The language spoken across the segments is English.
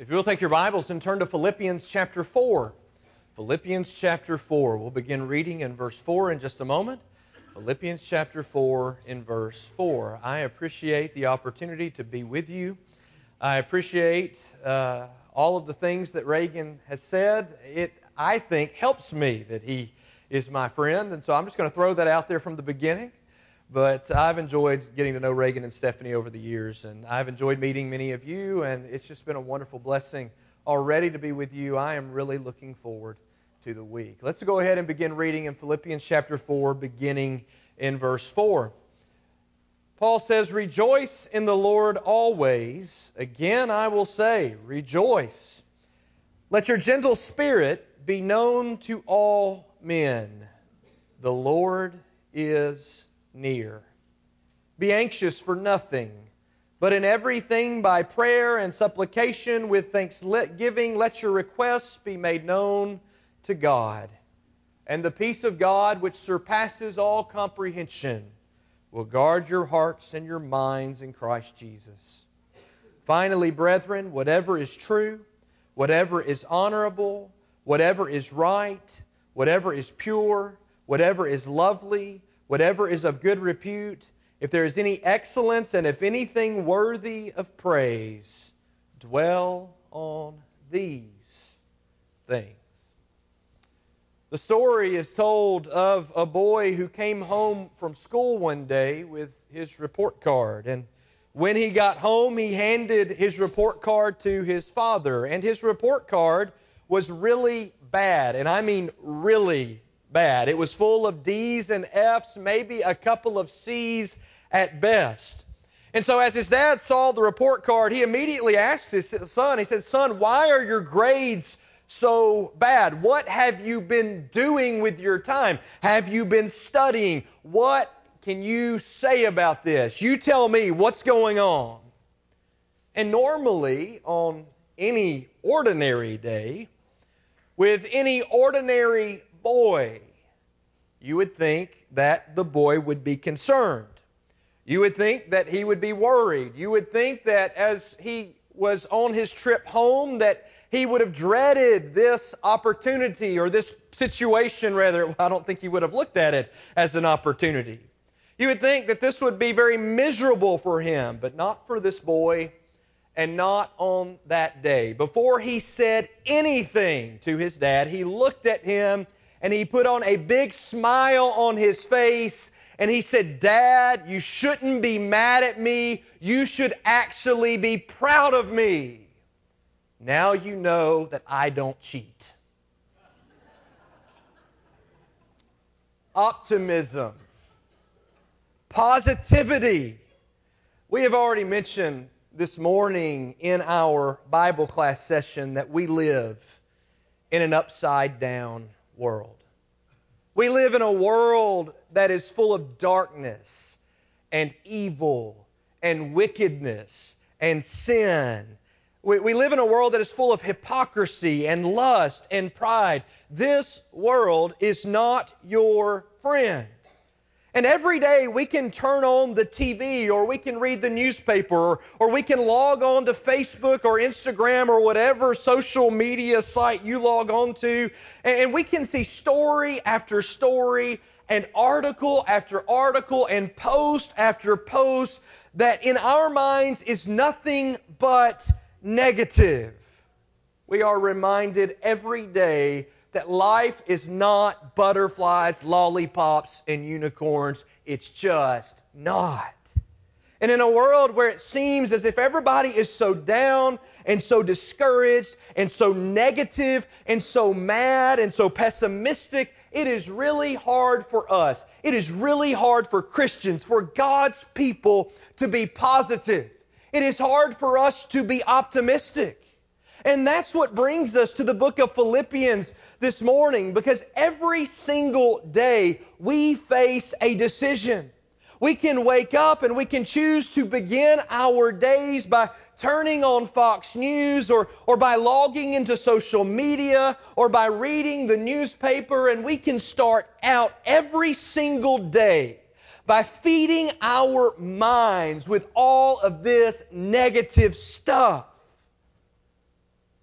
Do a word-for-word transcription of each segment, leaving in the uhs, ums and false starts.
If you will take your Bibles and turn to Philippians chapter four. Philippians chapter four. We'll begin reading in verse four in just a moment. Philippians chapter four in verse four. I appreciate the opportunity to be with you. I appreciate uh, all of the things that Reagan has said. It, I think, helps me that he is my friend, and so I'm just going to throw that out there from the beginning. But I've enjoyed getting to know Reagan and Stephanie over the years, and I've enjoyed meeting many of you, and it's just been a wonderful blessing already to be with you. I am really looking forward to the week. Let's go ahead and begin reading in Philippians chapter four, beginning in verse four. Paul says, "Rejoice in the Lord always. Again I will say, rejoice. Let your gentle spirit be known to all men. The Lord is near. Be anxious for nothing, but in everything by prayer and supplication with thanksgiving let your requests be made known to God. And the peace of God, which surpasses all comprehension, will guard your hearts and your minds in Christ Jesus. Finally, brethren, whatever is true, whatever is honorable, whatever is right, whatever is pure, whatever is lovely, whatever is of good repute, if there is any excellence and if anything worthy of praise, dwell on these things." The story is told of a boy who came home from school one day with his report card. And when he got home, he handed his report card to his father. And his report card was really bad. And I mean really bad. It was full of D's and F's, maybe a couple of C's at best. And so as his dad saw the report card, he immediately asked his son, he said, "Son, why are your grades so bad? What have you been doing with your time? Have you been studying? What can you say about this? You tell me what's going on." And normally, on any ordinary day, with any ordinary boy, you would think that the boy would be concerned. You would think that he would be worried. You would think that as he was on his trip home that he would have dreaded this opportunity or this situation, rather. I don't think he would have looked at it as an opportunity. You would think that this would be very miserable for him, but not for this boy and not on that day. Before he said anything to his dad, he looked at him and he put on a big smile on his face and he said, "Dad, you shouldn't be mad at me. You should actually be proud of me. Now you know that I don't cheat." Optimism. Positivity. We have already mentioned this morning in our Bible class session that we live in an upside down world. We live in a world that is full of darkness and evil and wickedness and sin. We, we live in a world that is full of hypocrisy and lust and pride. This world is not your friend. And every day we can turn on the T V or we can read the newspaper or, or we can log on to Facebook or Instagram or whatever social media site you log on to, and we can see story after story and article after article and post after post that in our minds is nothing but negative. We are reminded every day that life is not butterflies, lollipops, and unicorns. It's just not. And in a world where it seems as if everybody is so down and so discouraged and so negative and so mad and so pessimistic, it is really hard for us. It is really hard for Christians, for God's people to be positive. It is hard for us to be optimistic. And that's what brings us to the book of Philippians this morning, because every single day we face a decision. We can wake up and we can choose to begin our days by turning on Fox News or, or by logging into social media or by reading the newspaper, and we can start out every single day by feeding our minds with all of this negative stuff.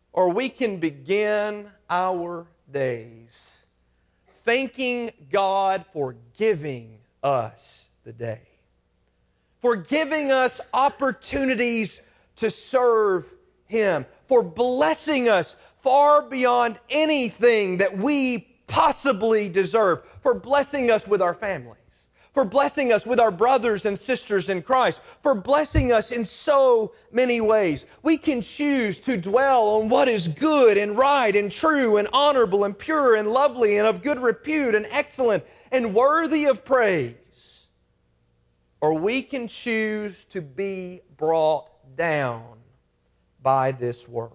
or we can begin our days thanking God for giving us the day, for giving us opportunities to serve Him, for blessing us far beyond anything that we possibly deserve, for blessing us with our families, for blessing us with our brothers and sisters in Christ, for blessing us in so many ways. We can choose to dwell on what is good and right and true and honorable and pure and lovely and of good repute and excellent and worthy of praise. Or we can choose to be brought down by this world.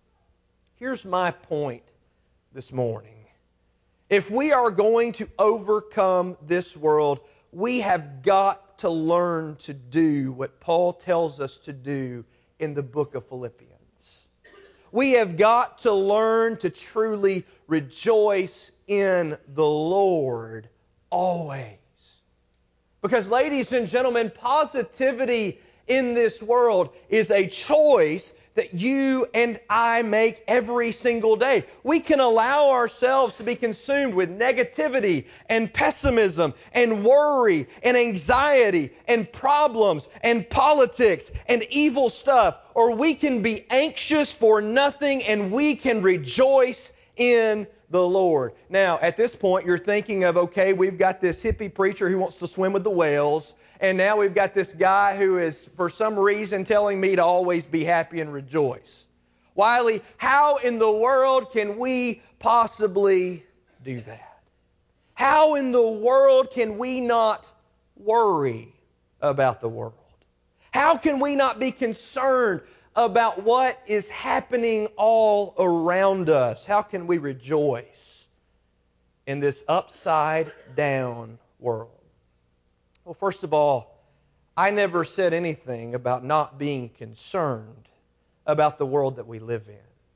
Here's my point this morning. If we are going to overcome this world, we have got to learn to do what Paul tells us to do in the book of Philippians. We have got to learn to truly rejoice in the Lord always. Because, ladies and gentlemen, positivity in this world is a choice that you and I make every single day. We can allow ourselves to be consumed with negativity and pessimism and worry and anxiety and problems and politics and evil stuff. Or we can be anxious for nothing and we can rejoice in the Lord. Now, at this point, you're thinking of, okay, we've got this hippie preacher who wants to swim with the whales, and now we've got this guy who is, for some reason, telling me to always be happy and rejoice. Wiley, how in the world can we possibly do that? How in the world can we not worry about the world? How can we not be concerned about what is happening all around us? How can we rejoice in this upside-down world? Well, first of all, I never said anything about not being concerned about the world that we live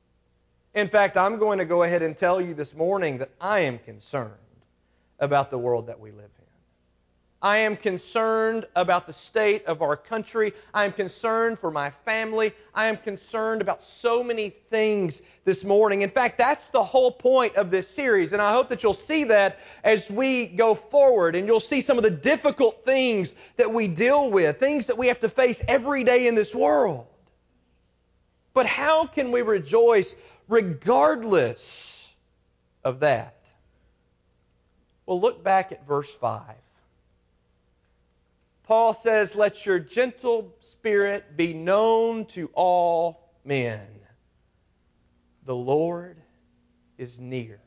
in. In fact, I'm going to go ahead and tell you this morning that I am concerned about the world that we live in. I am concerned about the state of our country. I am concerned for my family. I am concerned about so many things this morning. In fact, that's the whole point of this series, and I hope that you'll see that as we go forward, and you'll see some of the difficult things that we deal with, things that we have to face every day in this world. But how can we rejoice regardless of that? Well, look back at verse five. Paul says, "Let your gentle spirit be known to all men. The Lord is near."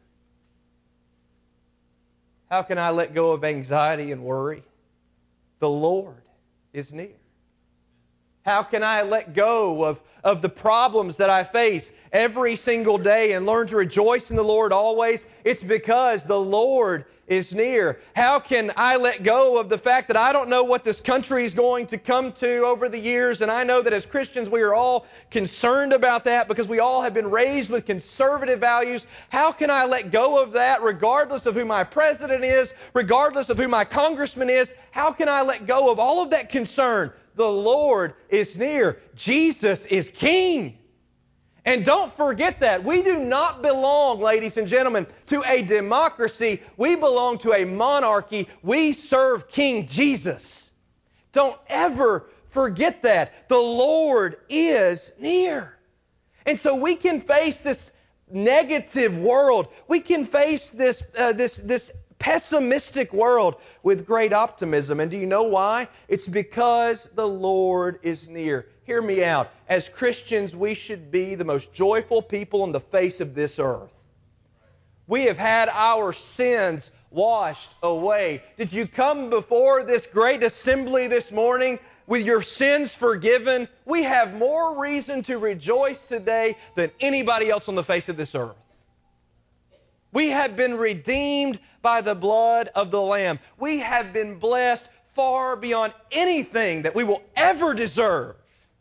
How can I let go of anxiety and worry? The Lord is near. How can I let go of, of the problems that I face every single day and learn to rejoice in the Lord always? It's because the Lord is near. How can I let go of the fact that I don't know what this country is going to come to over the years, and I know that as Christians we are all concerned about that because we all have been raised with conservative values. How can I let go of that regardless of who my president is, regardless of who my congressman is? How can I let go of all of that concern? The Lord is near. Jesus is King. And don't forget that. We do not belong, ladies and gentlemen, to a democracy. We belong to a monarchy. We serve King Jesus. Don't ever forget that. The Lord is near. And so we can face this negative world. We can face this, uh, this, this pessimistic world with great optimism. And do you know why? It's because the Lord is near. Hear me out. As Christians, we should be the most joyful people on the face of this earth. We have had our sins washed away. Did you come before this great assembly this morning with your sins forgiven? We have more reason to rejoice today than anybody else on the face of this earth. We have been redeemed by the blood of the Lamb. We have been blessed far beyond anything that we will ever deserve.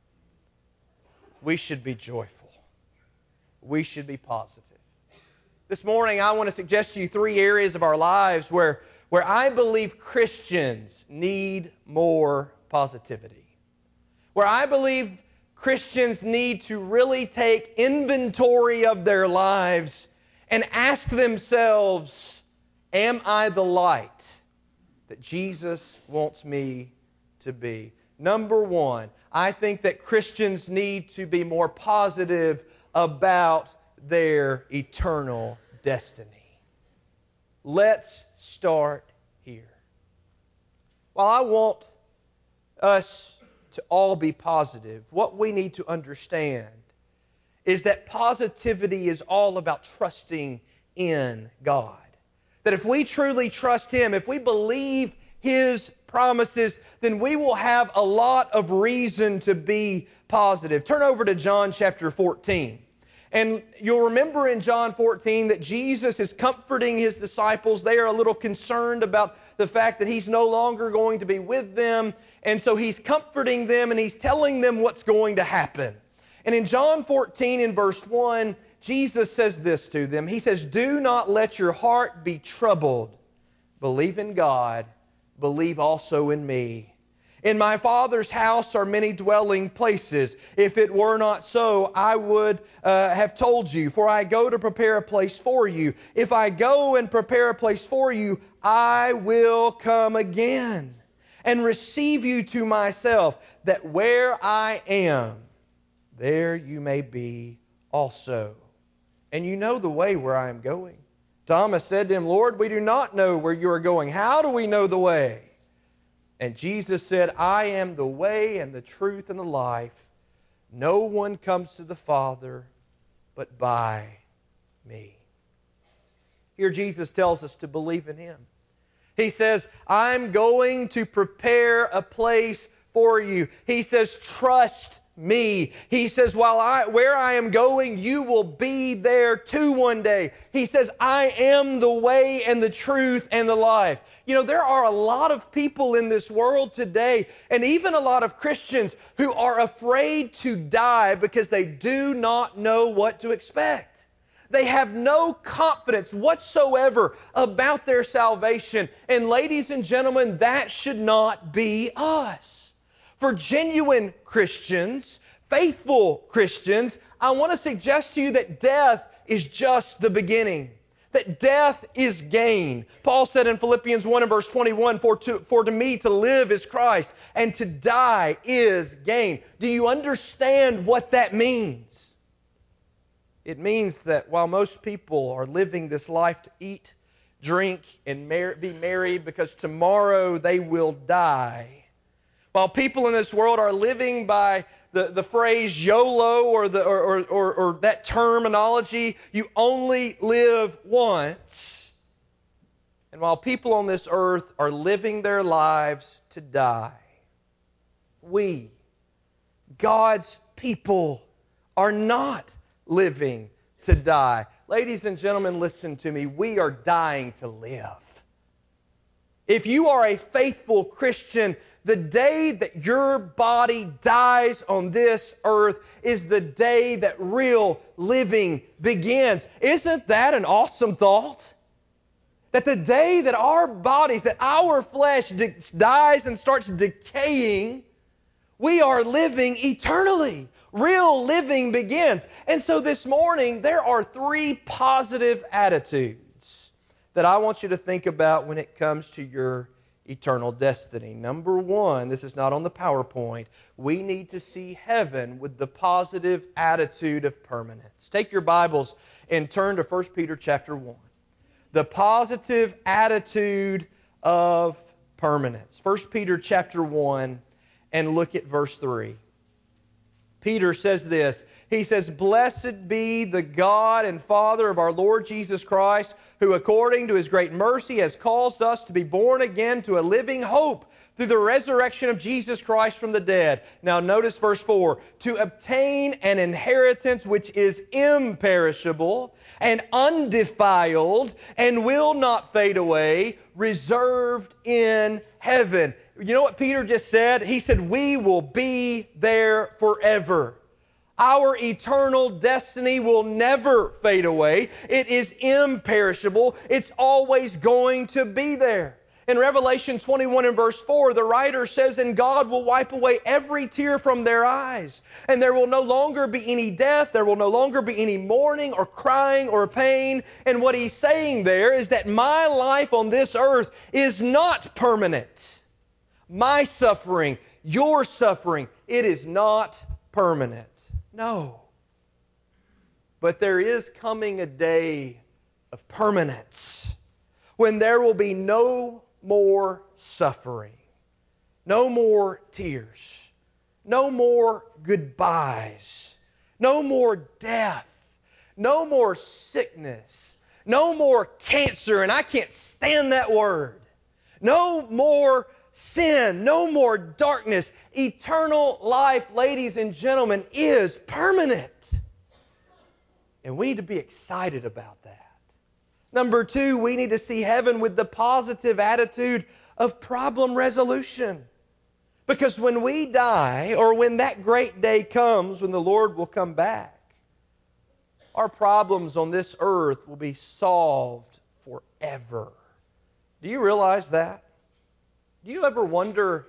We should be joyful. We should be positive. This morning, I want to suggest to you three areas of our lives where, where I believe Christians need more positivity. Where I believe Christians need to really take inventory of their lives and ask themselves, am I the light that Jesus wants me to be? Number one, I think that Christians need to be more positive about their eternal destiny. Let's start here. While I want us to all be positive, what we need to understand is that positivity is all about trusting in God. That if we truly trust Him, if we believe His promises, then we will have a lot of reason to be positive. Turn over to John chapter fourteen. And you'll remember in John fourteen that Jesus is comforting His disciples. They are a little concerned about the fact that He's no longer going to be with them. And so He's comforting them and He's telling them what's going to happen. And in John fourteen in verse one, Jesus says this to them. He says, "Do not let your heart be troubled. Believe in God. Believe also in me. In my Father's house are many dwelling places. If it were not so, I would uh, have told you, for I go to prepare a place for you. If I go and prepare a place for you, I will come again and receive you to myself, that where I am, there you may be also. And you know the way where I am going." Thomas said to Him, "Lord, we do not know where you are going. How do we know the way?" And Jesus said, "I am the way and the truth and the life. No one comes to the Father but by me." Here Jesus tells us to believe in Him. He says, "I'm going to prepare a place for you." He says, "Trust me." He says, "While I, where I am going, you will be there too one day." He says, "I am the way and the truth and the life." You know, there are a lot of people in this world today, and even a lot of Christians, who are afraid to die because they do not know what to expect. They have no confidence whatsoever about their salvation. And ladies and gentlemen, that should not be us. For genuine Christians, faithful Christians, I want to suggest to you that death is just the beginning. That death is gain. Paul said in Philippians one and verse twenty-one, for to, for to me to live is Christ, and to die is gain. Do you understand what that means? It means that while most people are living this life to eat, drink, and mar- be married because tomorrow they will die, while people in this world are living by the, the phrase YOLO or, the, or, or, or, or that terminology, you only live once. And while people on this earth are living their lives to die, we, God's people, are not living to die. Ladies and gentlemen, listen to me. We are dying to live. If you are a faithful Christian, the day that your body dies on this earth is the day that real living begins. Isn't that an awesome thought? That the day that our bodies, that our flesh de- dies and starts decaying, we are living eternally. Real living begins. And so this morning, there are three positive attitudes that I want you to think about when it comes to your eternal destiny. Number one, this is not on the PowerPoint, we need to see heaven with the positive attitude of permanence. Take your Bibles and turn to First Peter chapter one. The positive attitude of permanence. First Peter chapter one, and look at verse three. Peter says this. He says, "Blessed be the God and Father of our Lord Jesus Christ, who according to His great mercy has caused us to be born again to a living hope through the resurrection of Jesus Christ from the dead." Now notice verse four. "To obtain an inheritance which is imperishable and undefiled and will not fade away, reserved in heaven." You know what Peter just said? He said, we will be there forever. Our eternal destiny will never fade away. It is imperishable. It's always going to be there. In Revelation twenty-one and verse four, the writer says, "And God will wipe away every tear from their eyes, and there will no longer be any death, there will no longer be any mourning or crying or pain." And what he's saying there is that my life on this earth is not permanent. My suffering, your suffering, it is not permanent. No. But there is coming a day of permanence when there will be no more suffering, no more tears, no more goodbyes, no more death, no more sickness, no more cancer, and I can't stand that word. No more sin, no more darkness. Eternal life, ladies and gentlemen, is permanent. And we need to be excited about that. Number two, we need to see heaven with the positive attitude of problem resolution. Because when we die, or when that great day comes, when the Lord will come back, our problems on this earth will be solved forever. Do you realize that? Do you ever wonder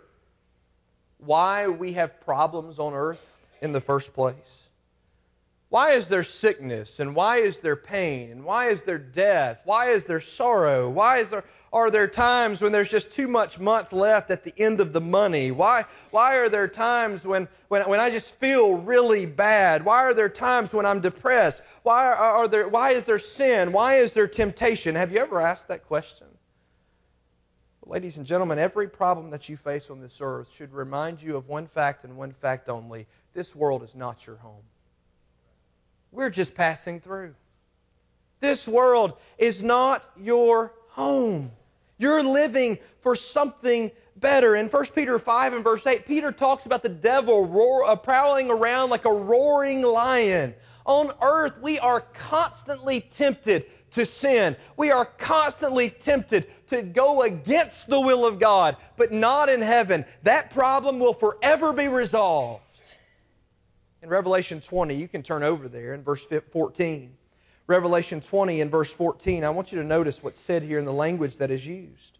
why we have problems on earth in the first place? Why is there sickness? And why is there pain? And why is there death? Why is there sorrow? Why is there, are there times when there's just too much month left at the end of the money? Why, why are there times when, when, when I just feel really bad? Why are there times when I'm depressed? Why, are, are there, why is there sin? Why is there temptation? Have you ever asked that question? Well, ladies and gentlemen, every problem that you face on this earth should remind you of one fact and one fact only. This world is not your home. We're just passing through. This world is not your home. You're living for something better. In First Peter five and verse eight, Peter talks about the devil roar, uh, prowling around like a roaring lion. On earth, we are constantly tempted to sin. We are constantly tempted to go against the will of God, but not in heaven. That problem will forever be resolved. In Revelation twenty, you can turn over there in verse fourteen. Revelation twenty and verse fourteen, I want you to notice what's said here in the language that is used.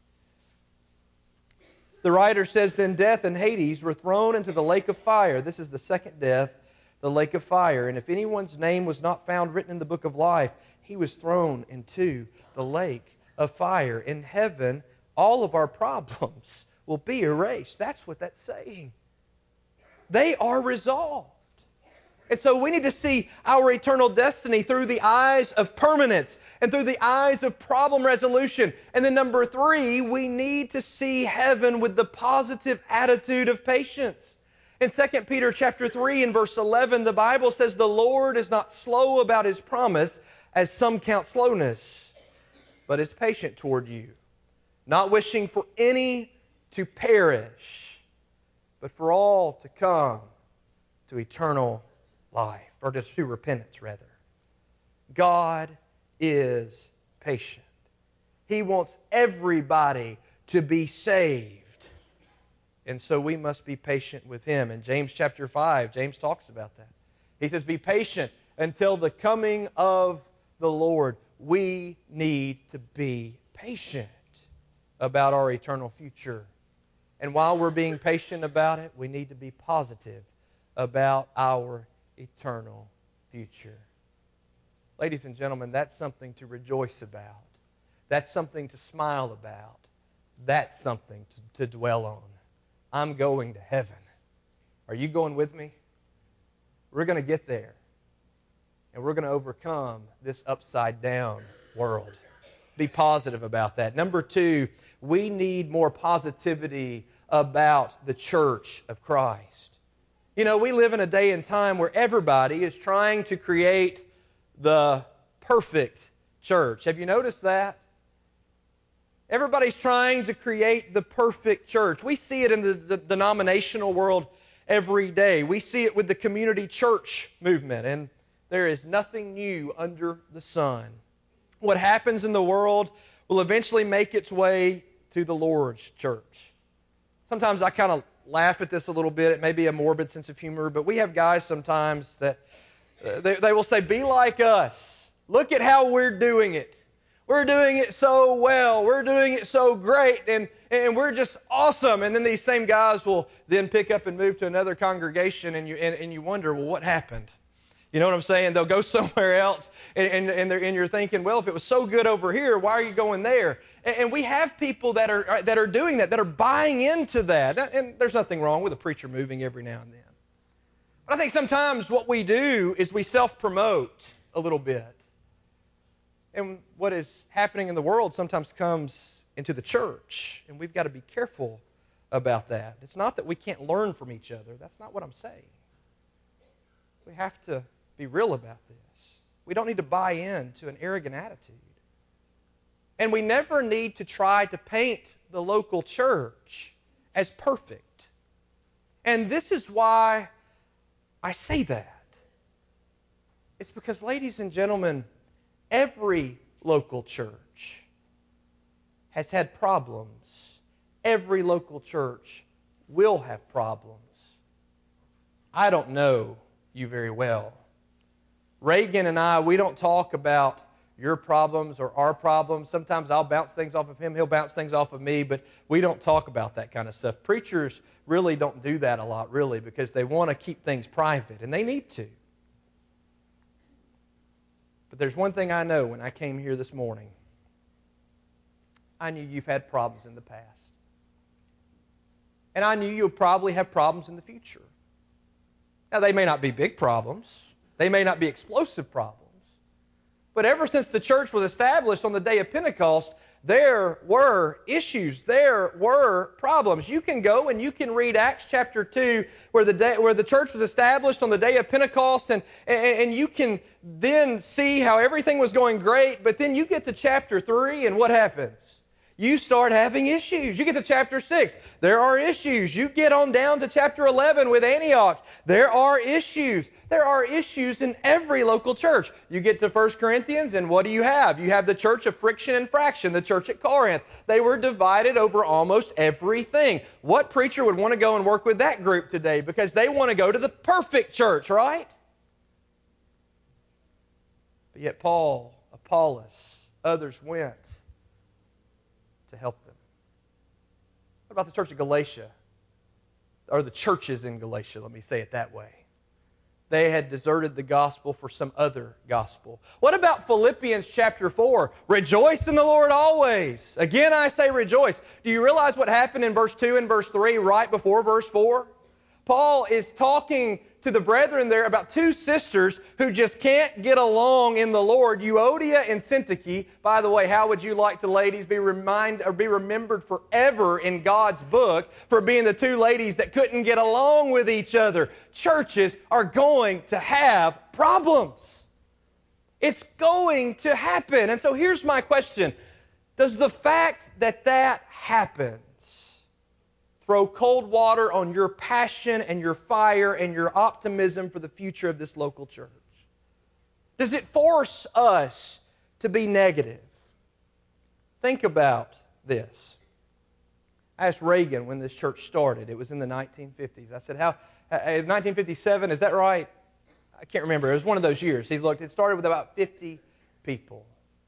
The writer says, "Then death and Hades were thrown into the lake of fire." This is the second death, the lake of fire. "And if anyone's name was not found written in the book of life, he was thrown into the lake of fire." In heaven, all of our problems will be erased. That's what that's saying. They are resolved. And so we need to see our eternal destiny through the eyes of permanence and through the eyes of problem resolution. And then number three, we need to see heaven with the positive attitude of patience. In Second Peter chapter three and verse eleven, the Bible says, "The Lord is not slow about His promise, as some count slowness, but is patient toward you, not wishing for any to perish, but for all to come to eternal life," or just to repentance, rather. God is patient. He wants everybody to be saved. And so we must be patient with Him. In James chapter five, James talks about that. He says, "Be patient until the coming of the Lord." We need to be patient about our eternal future. And while we're being patient about it, we need to be positive about our eternal future. Ladies and gentlemen, that's something to rejoice about. That's something to smile about. That's something to, to dwell on. I'm going to heaven. Are you going with me? We're going to get there. And we're going to overcome this upside down world. Be positive about that. Number two, we need more positivity about the church of Christ. You know, we live in a day and time where everybody is trying to create the perfect church. Have you noticed that? Everybody's trying to create the perfect church. We see it in the, the denominational world every day. We see it with the community church movement, and there is nothing new under the sun. What happens in the world will eventually make its way to the Lord's church. Sometimes I kind of laugh at this a little bit. It may be a morbid sense of humor, but we have guys sometimes that uh, they, they will say, "Be like us. Look at how we're doing it. We're doing it so well. We're doing it so great. And, and we're just awesome. And then these same guys will then pick up and move to another congregation, and you, and, and you wonder, well, what happened? You know what I'm saying? They'll go somewhere else, and, and, and, they're, and you're thinking, well, if it was so good over here, why are you going there? And, and we have people that are that are doing that, that are buying into that. And there's nothing wrong with a preacher moving every now and then. But I think sometimes what we do is we self-promote a little bit. And what is happening in the world sometimes comes into the church, and we've got to be careful about that. It's not that we can't learn from each other. That's not what I'm saying. We have to be real about this. We don't need to buy into an arrogant attitude. And we never need to try to paint the local church as perfect. And this is why I say that. It's because, ladies and gentlemen, every local church has had problems. Every local church will have problems. I don't know you very well. Reagan and I, we don't talk about your problems or our problems. Sometimes I'll bounce things off of him, he'll bounce things off of me, but we don't talk about that kind of stuff. Preachers really don't do that a lot, really, because they want to keep things private, and they need to. But there's one thing I know when I came here this morning. I knew you've had problems in the past. And I knew you'll probably have problems in the future. Now, they may not be big problems. They may not be explosive problems. But ever since the church was established on the day of Pentecost, there were issues. There were problems. You can go and you can read Acts chapter two, where the day, where the church was established on the day of Pentecost, and, and, and you can then see how everything was going great. But then you get to chapter three, and what happens? You start having issues. You get to chapter six. There are issues. You get on down to chapter eleven with Antioch. There are issues. There are issues in every local church. You get to First Corinthians, and what do you have? You have the church of friction and fraction, the church at Corinth. They were divided over almost everything. What preacher would want to go and work with that group today? Because they want to go to the perfect church, right? But yet Paul, Apollos, others went to help them. What about the church of Galatia? Or the churches in Galatia, let me say it that way. They had deserted the gospel for some other gospel. What about Philippians chapter four? Rejoice in the Lord always. Again, I say rejoice. Do you realize what happened in verse two and verse three right before verse four? Paul is talking to the brethren there about two sisters who just can't get along in the Lord, Euodia and Syntyche. By the way, how would you like to, ladies, be remind, or be remembered forever in God's book for being the two ladies that couldn't get along with each other? Churches are going to have problems. It's going to happen. And so here's my question. Does the fact that that happens throw cold water on your passion and your fire and your optimism for the future of this local church? Does it force us to be negative? Think about this. I asked Reagan when this church started. It was in the nineteen fifties. I said, "How? Uh, nineteen fifty-seven, is that right?" I can't remember. It was one of those years. He looked. It started with about fifty people.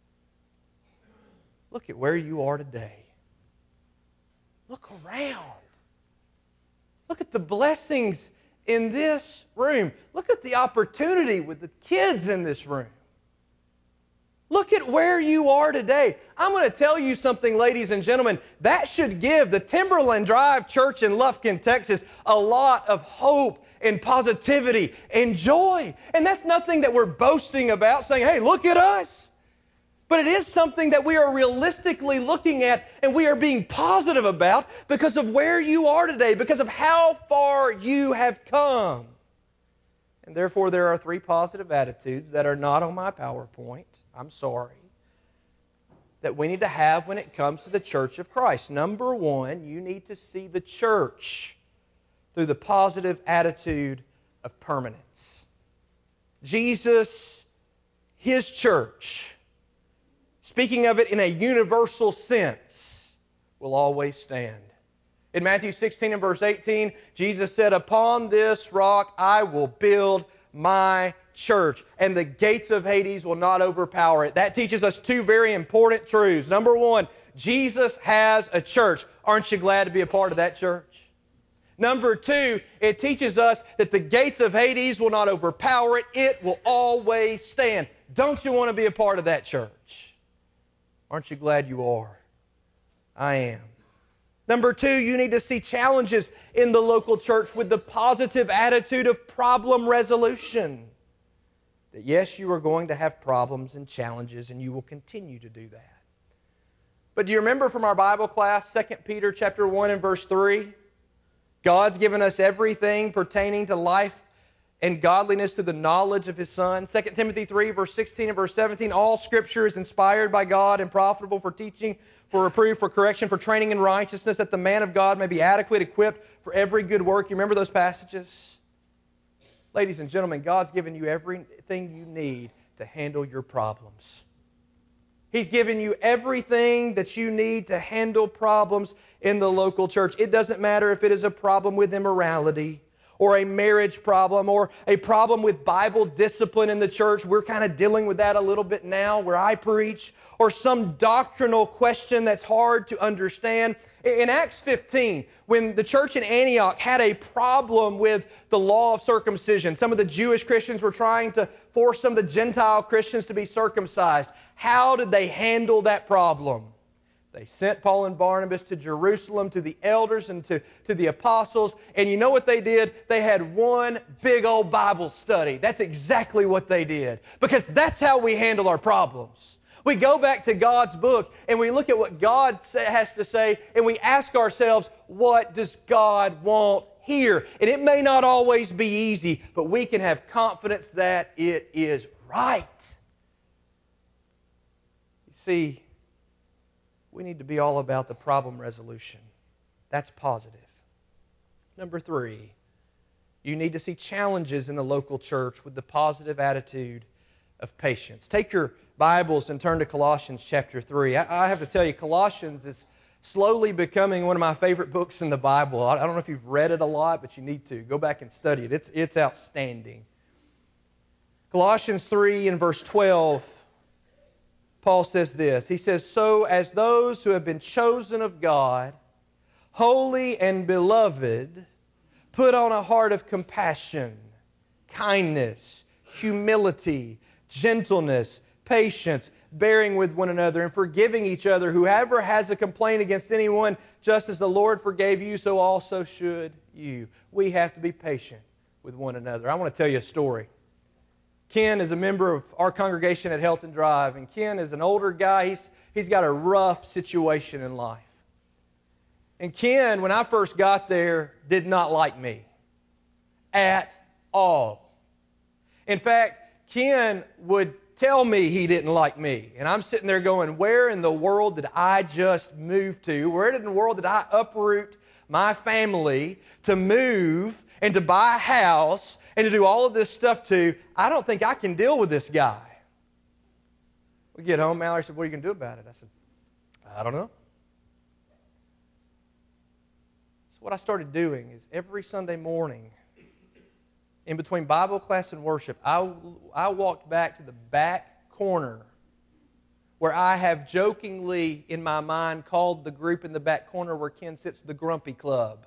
Look at where you are today. Look around. Look at the blessings in this room. Look at the opportunity with the kids in this room. Look at where you are today. I'm going to tell you something, ladies and gentlemen. That should give the Timberland Drive Church in Lufkin, Texas, a lot of hope and positivity and joy. And that's nothing that we're boasting about, saying, hey, look at us. But it is something that we are realistically looking at and we are being positive about because of where you are today, because of how far you have come. And therefore, there are three positive attitudes that are not on my PowerPoint. I'm sorry. That we need to have when it comes to the church of Christ. Number one, you need to see the church through the positive attitude of permanence. Jesus, His church, speaking of it in a universal sense, will always stand. In Matthew sixteen and verse eighteen, Jesus said, upon this rock I will build my church, and the gates of Hades will not overpower it. That teaches us two very important truths. Number one, Jesus has a church. Aren't you glad to be a part of that church? Number two, it teaches us that the gates of Hades will not overpower it. It will always stand. Don't you want to be a part of that church? Aren't you glad you are? I am. Number two, you need to see challenges in the local church with the positive attitude of problem resolution. That yes, you are going to have problems and challenges, and you will continue to do that. But do you remember from our Bible class, Second Peter chapter one and verse three? God's given us everything pertaining to life and godliness through the knowledge of His Son. Second Timothy three, verse sixteen and verse seventeen, all Scripture is inspired by God and profitable for teaching, for reproof, for correction, for training in righteousness, that the man of God may be adequate, equipped for every good work. You remember those passages? Ladies and gentlemen, God's given you everything you need to handle your problems. He's given you everything that you need to handle problems in the local church. It doesn't matter if it is a problem with immorality, or a marriage problem, or a problem with Bible discipline in the church. We're kind of dealing with that a little bit now where I preach. Or some doctrinal question that's hard to understand. In Acts fifteen, when the church in Antioch had a problem with the law of circumcision, some of the Jewish Christians were trying to force some of the Gentile Christians to be circumcised. How did they handle that problem? They sent Paul and Barnabas to Jerusalem, to the elders and to, to the apostles. And you know what they did? They had one big old Bible study. That's exactly what they did. Because that's how we handle our problems. We go back to God's book and we look at what God has to say and we ask ourselves, what does God want here? And it may not always be easy, but we can have confidence that it is right. You see, we need to be all about the problem resolution. That's positive. Number three, you need to see challenges in the local church with the positive attitude of patience. Take your Bibles and turn to Colossians chapter three. I, I have to tell you, Colossians is slowly becoming one of my favorite books in the Bible. I, I don't know if you've read it a lot, but you need to. Go back and study it. It's, it's outstanding. Colossians three and verse twelve. Paul says this. He says, so as those who have been chosen of God, holy and beloved, put on a heart of compassion, kindness, humility, gentleness, patience, bearing with one another, and forgiving each other. Whoever has a complaint against anyone, just as the Lord forgave you, so also should you. We have to be patient with one another. I want to tell you a story. Ken is a member of our congregation at Helton Drive, and Ken is an older guy. He's, he's got a rough situation in life. And Ken, when I first got there, did not like me at all. In fact, Ken would tell me he didn't like me. And I'm sitting there going, where in the world did I just move to? Where in the world did I uproot my family to move and to buy a house and to do all of this stuff to? I don't think I can deal with this guy. We get home, Mallory said, what are you going to do about it? I said, I don't know. So what I started doing is every Sunday morning, in between Bible class and worship, I, I walked back to the back corner where I have jokingly in my mind called the group in the back corner where Ken sits the Grumpy Club.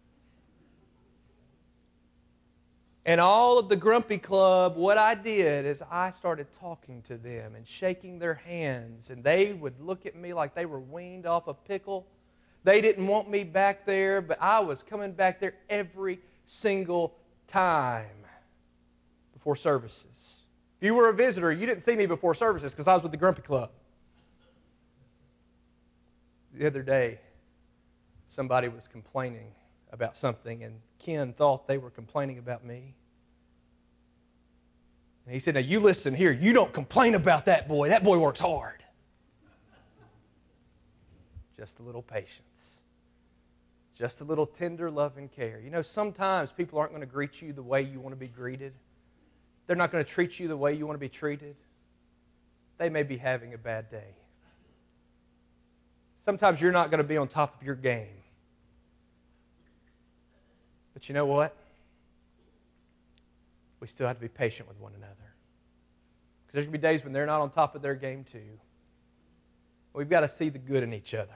And all of the Grumpy Club, what I did is I started talking to them and shaking their hands. And they would look at me like they were weaned off a pickle. They didn't want me back there, but I was coming back there every single time before services. If you were a visitor, you didn't see me before services because I was with the Grumpy Club. The other day, somebody was complaining about something, and Ken thought they were complaining about me. And he said, now you listen here. You don't complain about that boy. That boy works hard. Just a little patience. Just a little tender love and care. You know, sometimes people aren't going to greet you the way you want to be greeted. They're not going to treat you the way you want to be treated. They may be having a bad day. Sometimes you're not going to be on top of your game. But you know what? we still have to be patient with one another. Because there's going to be days when they're not on top of their game too. We've got to see the good in each other.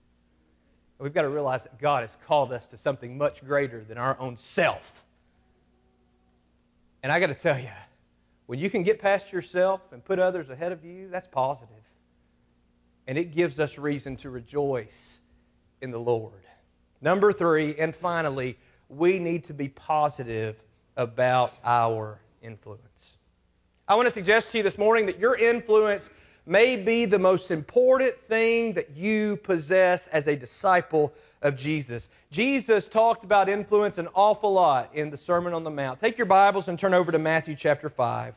We've got to realize that God has called us to something much greater than our own self. And I got to tell you, when you can get past yourself and put others ahead of you, that's positive. And it gives us reason to rejoice in the Lord. Number three, and finally, we need to be positive about our influence. I want to suggest to you this morning that your influence may be the most important thing that you possess as a disciple of Jesus. Jesus talked about influence an awful lot in the Sermon on the Mount. Take your Bibles and turn over to Matthew chapter five.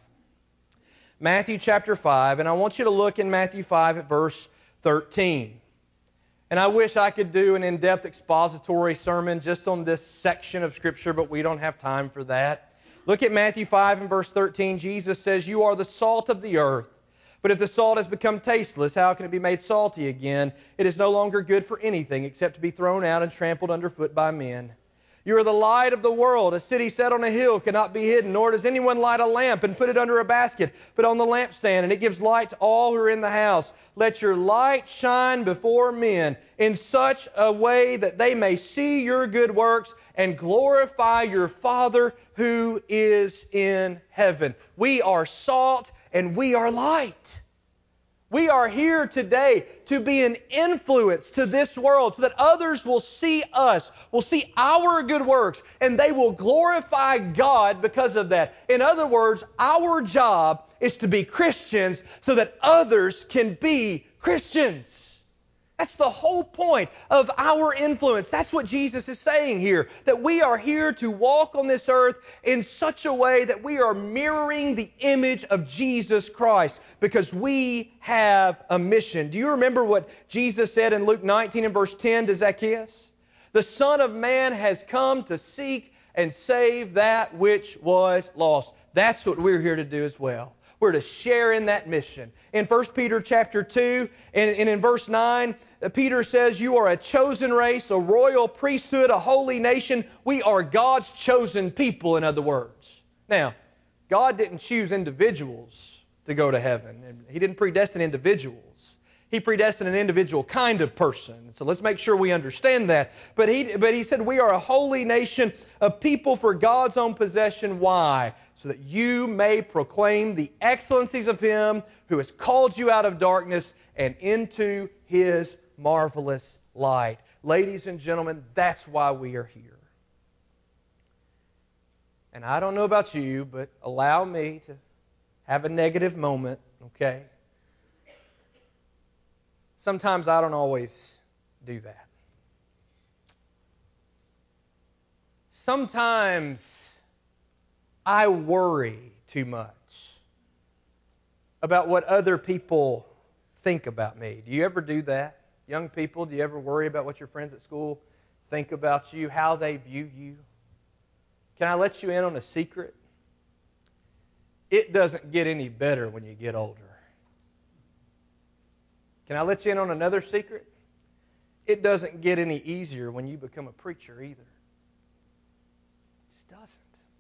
Matthew chapter five, and I want you to look in Matthew five at verse thirteen. And I wish I could do an in-depth expository sermon just on this section of Scripture, but we don't have time for that. Look at Matthew five and verse thirteen. Jesus says, "You are the salt of the earth. But if the salt has become tasteless, how can it be made salty again? It is no longer good for anything except to be thrown out and trampled underfoot by men. You are the light of the world. A city set on a hill cannot be hidden, nor does anyone light a lamp and put it under a basket, but on the lampstand, and it gives light to all who are in the house. Let your light shine before men in such a way that they may see your good works and glorify your Father who is in heaven." We are salt and we are light. We are here today to be an influence to this world so that others will see us, will see our good works, and they will glorify God because of that. In other words, our job is to be Christians so that others can be Christians. That's the whole point of our influence. That's what Jesus is saying here, that we are here to walk on this earth in such a way that we are mirroring the image of Jesus Christ because we have a mission. Do you remember what Jesus said in Luke nineteen and verse ten to Zacchaeus? "The Son of Man has come to seek and save that which was lost." That's what we're here to do as well. We're to share in that mission. In First Peter chapter two, and, and in verse nine, Peter says, "You are a chosen race, a royal priesthood, a holy nation." We are God's chosen people, in other words. Now, God didn't choose individuals to go to heaven. And He didn't predestine individuals. He predestined an individual kind of person. So let's make sure we understand that. But he, but he said we are a holy nation, a people for God's own possession. Why? So that you may proclaim the excellencies of Him who has called you out of darkness and into His marvelous light. Ladies and gentlemen, that's why we are here. And I don't know about you, but allow me to have a negative moment, okay? Sometimes I don't always do that. Sometimes I worry too much about what other people think about me. Do you ever do that? Young people, do you ever worry about what your friends at school think about you, how they view you? Can I let you in on a secret? It doesn't get any better when you get older. Can I let you in on another secret? It doesn't get any easier when you become a preacher either. It just doesn't.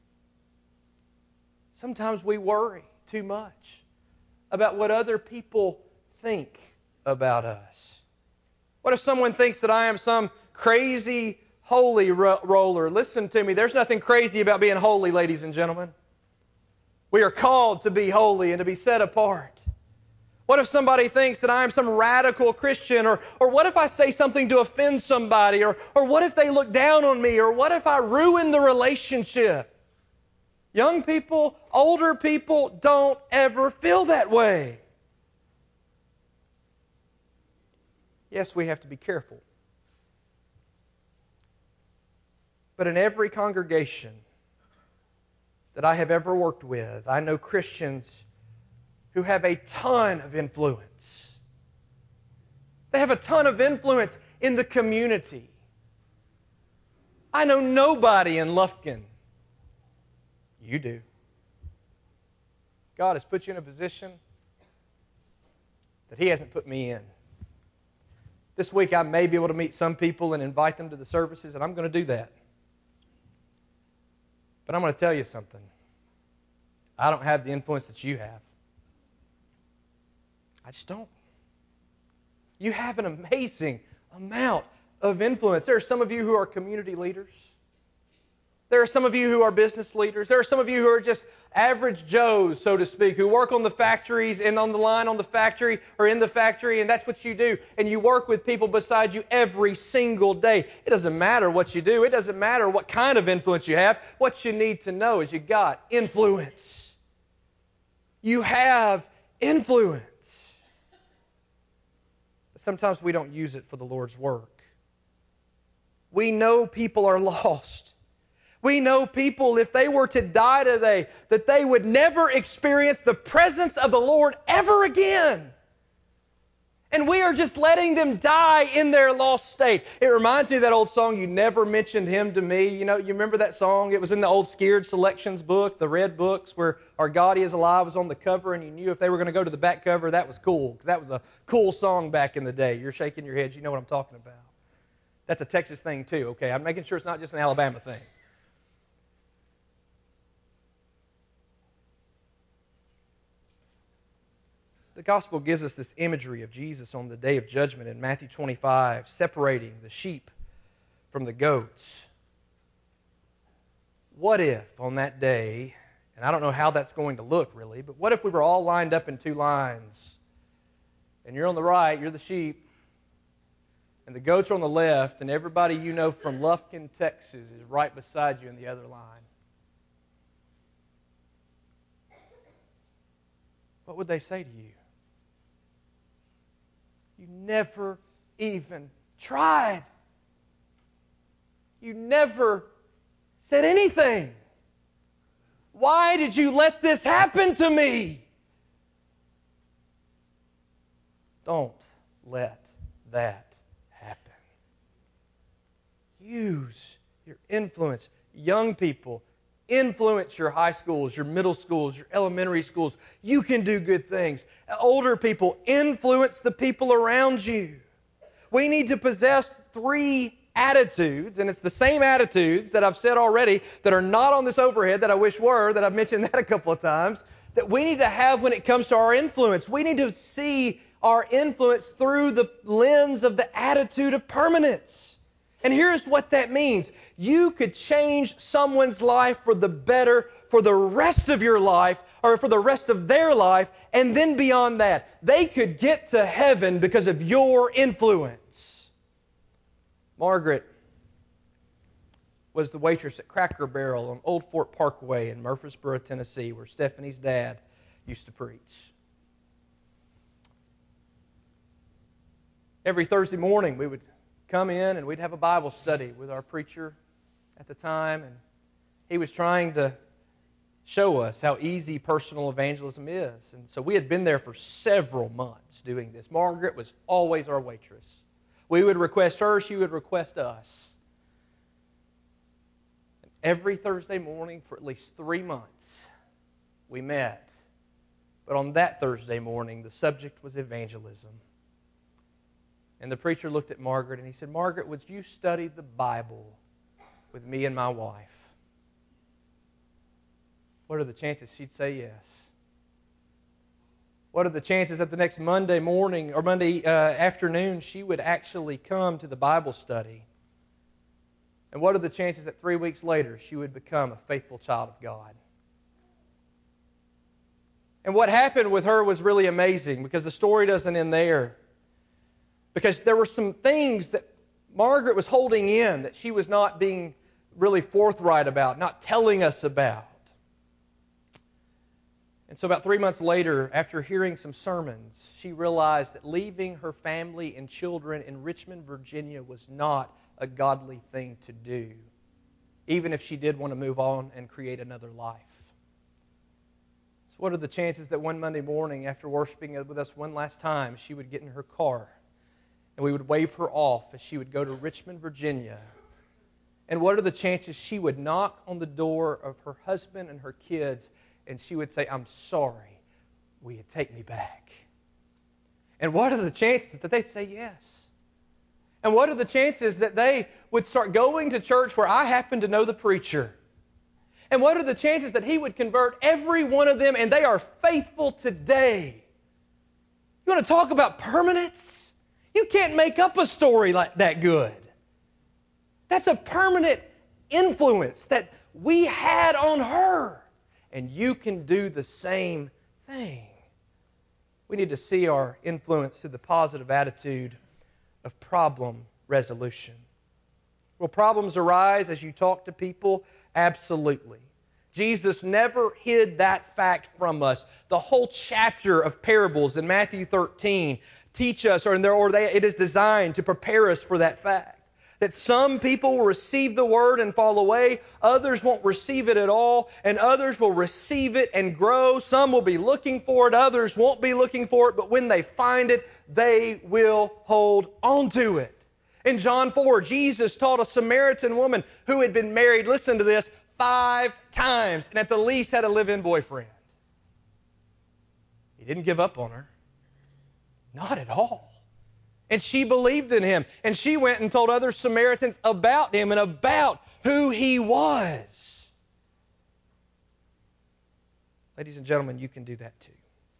Sometimes we worry too much about what other people think about us. What if someone thinks that I am some crazy holy ro- roller? Listen to me, there's nothing crazy about being holy, ladies and gentlemen. We are called to be holy and to be set apart. What if somebody thinks that I am some radical Christian? Or, or what if I say something to offend somebody? Or, or what if they look down on me? Or what if I ruin the relationship? Young people, older people, don't ever feel that way. Yes, we have to be careful. But in every congregation that I have ever worked with, I know Christians who have a ton of influence. They have a ton of influence in the community. I know nobody in Lufkin. You do. God has put you in a position that He hasn't put me in. This week I may be able to meet some people and invite them to the services, and I'm going to do that. But I'm going to tell you something. I don't have the influence that you have. I just don't. You have an amazing amount of influence. There are some of you who are community leaders. There are some of you who are business leaders. There are some of you who are just average Joes, so to speak, who work on the factories and on the line on the factory or in the factory, and that's what you do. And you work with people beside you every single day. It doesn't matter what you do. It doesn't matter what kind of influence you have. What you need to know is you got influence. You have influence. Sometimes we don't use it for the Lord's work. We know people are lost. We know people, if they were to die today, that they would never experience the presence of the Lord ever again. And we are just letting them die in their lost state. It reminds me of that old song, You Never Mentioned Him to Me. You know, you remember that song? It was in the old Scared Selections book, the red books, where Our God Is Alive was on the cover, and you knew if they were going to go to the back cover, that was cool, because that was a cool song back in the day. You're shaking your heads. You know what I'm talking about. That's a Texas thing, too, okay? I'm making sure it's not just an Alabama thing. The gospel gives us this imagery of Jesus on the day of judgment in Matthew twenty-five, separating the sheep from the goats. What if on that day, and I don't know how that's going to look really, but what if we were all lined up in two lines, and you're on the right, you're the sheep, and the goats are on the left, and everybody you know from Lufkin, Texas is right beside you in the other line. What would they say to you? You never even tried. You never said anything. Why did you let this happen to me? Don't let that happen. Use your influence. Young people, influence your high schools, your middle schools, your elementary schools. You can do good things. Older people, influence the people around you. We need to possess three attitudes, and it's the same attitudes that I've said already that are not on this overhead that I wish were, that I've mentioned that a couple of times, that we need to have when it comes to our influence. We need to see our influence through the lens of the attitude of permanence. And here's what that means. You could change someone's life for the better for the rest of your life, or for the rest of their life, and then beyond that, they could get to heaven because of your influence. Margaret was the waitress at Cracker Barrel on Old Fort Parkway in Murfreesboro, Tennessee, where Stephanie's dad used to preach. Every Thursday morning, we would come in and we'd have a Bible study with our preacher at the time, and he was trying to show us how easy personal evangelism is. And so we had been there for several months doing this. Margaret was always our waitress. We would request her, she would request us. And every Thursday morning for at least three months, we met. But on that Thursday morning, the subject was evangelism. And the preacher looked at Margaret and he said, Margaret, would you study the Bible with me and my wife? What are the chances she'd say yes? What are the chances that the next Monday morning or Monday uh, afternoon she would actually come to the Bible study? And what are the chances that three weeks later she would become a faithful child of God? And what happened with her was really amazing, because the story doesn't end there. Because there were some things that Margaret was holding in that she was not being really forthright about, not telling us about. And so about three months later, after hearing some sermons, she realized that leaving her family and children in Richmond, Virginia was not a godly thing to do, even if she did want to move on and create another life. So what are the chances that one Monday morning, after worshiping with us one last time, she would get in her car and we would wave her off as she would go to Richmond, Virginia? And what are the chances she would knock on the door of her husband and her kids and she would say, I'm sorry, will you take me back? And what are the chances that they'd say yes? And what are the chances that they would start going to church where I happen to know the preacher? And what are the chances that He would convert every one of them and they are faithful today? You want to talk about permanence? You can't make up a story like that good. That's a permanent influence that we had on her. And you can do the same thing. We need to see our influence through the positive attitude of problem resolution. Will problems arise as you talk to people? Absolutely. Jesus never hid that fact from us. The whole chapter of parables in Matthew thirteen teach us, or, or they, it is designed to prepare us for that fact. That some people will receive the Word and fall away, others won't receive it at all, and others will receive it and grow. Some will be looking for it, others won't be looking for it, but when they find it, they will hold on to it. In John four, Jesus taught a Samaritan woman who had been married, listen to this, five times, and at the least had a live-in boyfriend. He didn't give up on her. Not at all. And she believed in Him. And she went and told other Samaritans about Him and about who He was. Ladies and gentlemen, you can do that too.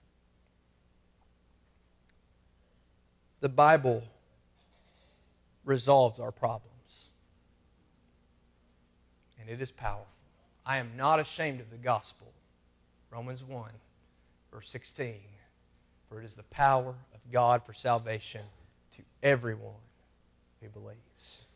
The Bible resolves our problems. And it is powerful. I am not ashamed of the gospel. Romans one, verse sixteen. For it is the power of God for salvation to everyone who believes.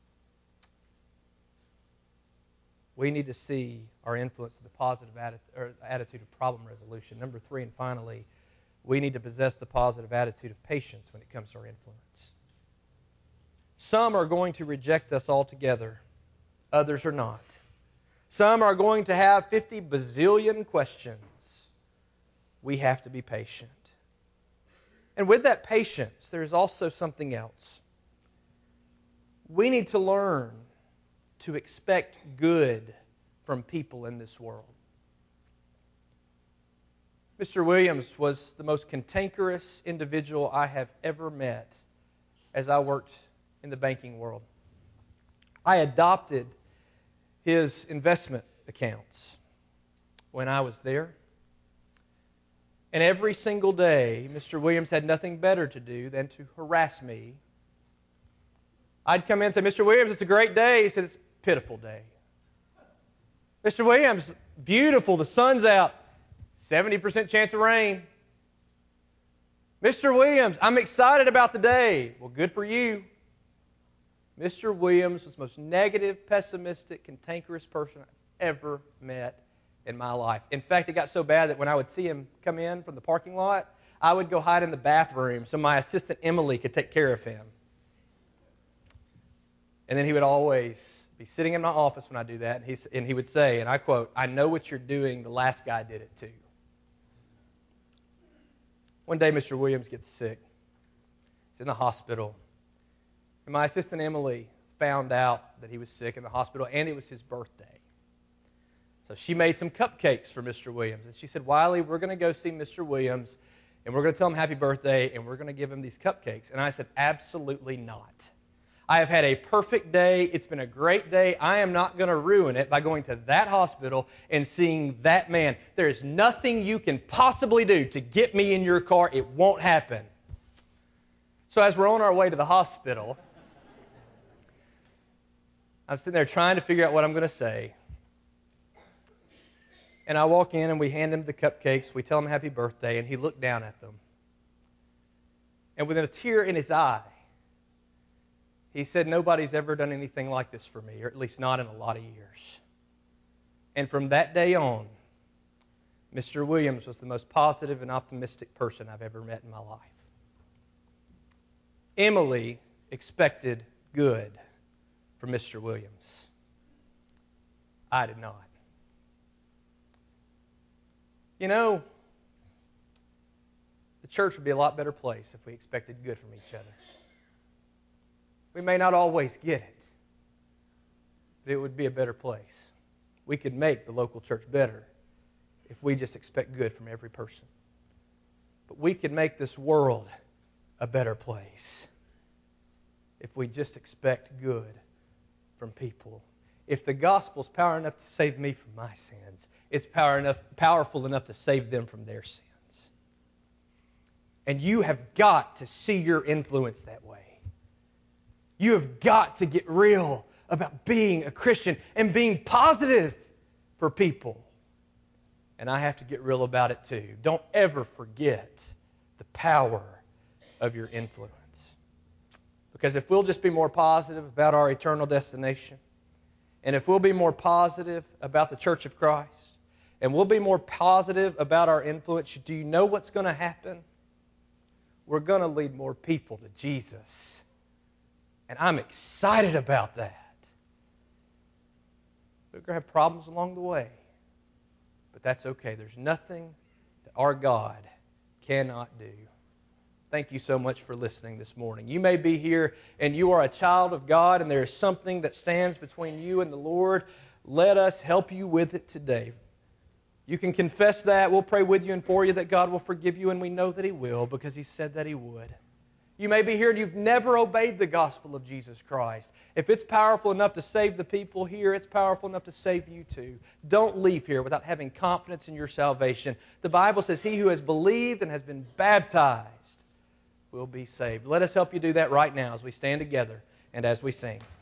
We need to see our influence of the positive attitude of problem resolution. Number three, and finally, we need to possess the positive attitude of patience when it comes to our influence. Some are going to reject us altogether. Others are not. Some are going to have fifty bazillion questions. We have to be patient. And with that patience, there's also something else. We need to learn to expect good from people in this world. Mister Williams was the most cantankerous individual I have ever met as I worked in the banking world. I adopted his investment accounts when I was there. And every single day, Mister Williams had nothing better to do than to harass me. I'd come in and say, Mister Williams, it's a great day. He said, it's a pitiful day. Mister Williams, beautiful, the sun's out. seventy percent chance of rain. Mister Williams, I'm excited about the day. Well, good for you. Mister Williams was the most negative, pessimistic, cantankerous person I've ever met in my life. In fact, it got so bad that when I would see him come in from the parking lot, I would go hide in the bathroom so my assistant Emily could take care of him. And then he would always be sitting in my office when I do that, and he, and he would say, and I quote, I know what you're doing, the last guy did it too. One day, Mister Williams gets sick. He's in the hospital. And my assistant Emily found out that he was sick in the hospital, and it was his birthday. So she made some cupcakes for Mister Williams. And she said, Wiley, we're going to go see Mister Williams, and we're going to tell him happy birthday, and we're going to give him these cupcakes. And I said, absolutely not. I have had a perfect day. It's been a great day. I am not going to ruin it by going to that hospital and seeing that man. There is nothing you can possibly do to get me in your car. It won't happen. So as we're on our way to the hospital, I'm sitting there trying to figure out what I'm going to say. And I walk in and we hand him the cupcakes. We tell him happy birthday, and he looked down at them. And with a tear in his eye, he said, nobody's ever done anything like this for me, or at least not in a lot of years. And from that day on, Mister Williams was the most positive and optimistic person I've ever met in my life. Emily expected good from Mister Williams. I did not. You know, the church would be a lot better place if we expected good from each other. We may not always get it, but it would be a better place. We could make the local church better if we just expect good from every person. But we could make this world a better place if we just expect good from people. if the gospel's power enough to save me from my sins, it's power enough, powerful enough to save them from their sins. And you have got to see your influence that way. You have got to get real about being a Christian and being positive for people. And I have to get real about it too. Don't ever forget the power of your influence. Because if we'll just be more positive about our eternal destination, and if we'll be more positive about the Church of Christ, and we'll be more positive about our influence, do you know what's going to happen? We're going to lead more people to Jesus. And I'm excited about that. We're going to have problems along the way. But that's okay. There's nothing that our God cannot do. Thank you so much for listening this morning. You may be here and you are a child of God and there is something that stands between you and the Lord. Let us help you with it today. You can confess that. We'll pray with you and for you that God will forgive you, and we know that He will because He said that He would. You may be here and you've never obeyed the gospel of Jesus Christ. If it's powerful enough to save the people here, it's powerful enough to save you too. Don't leave here without having confidence in your salvation. The Bible says he who has believed and has been baptized will be saved. Let us help you do that right now as we stand together and as we sing.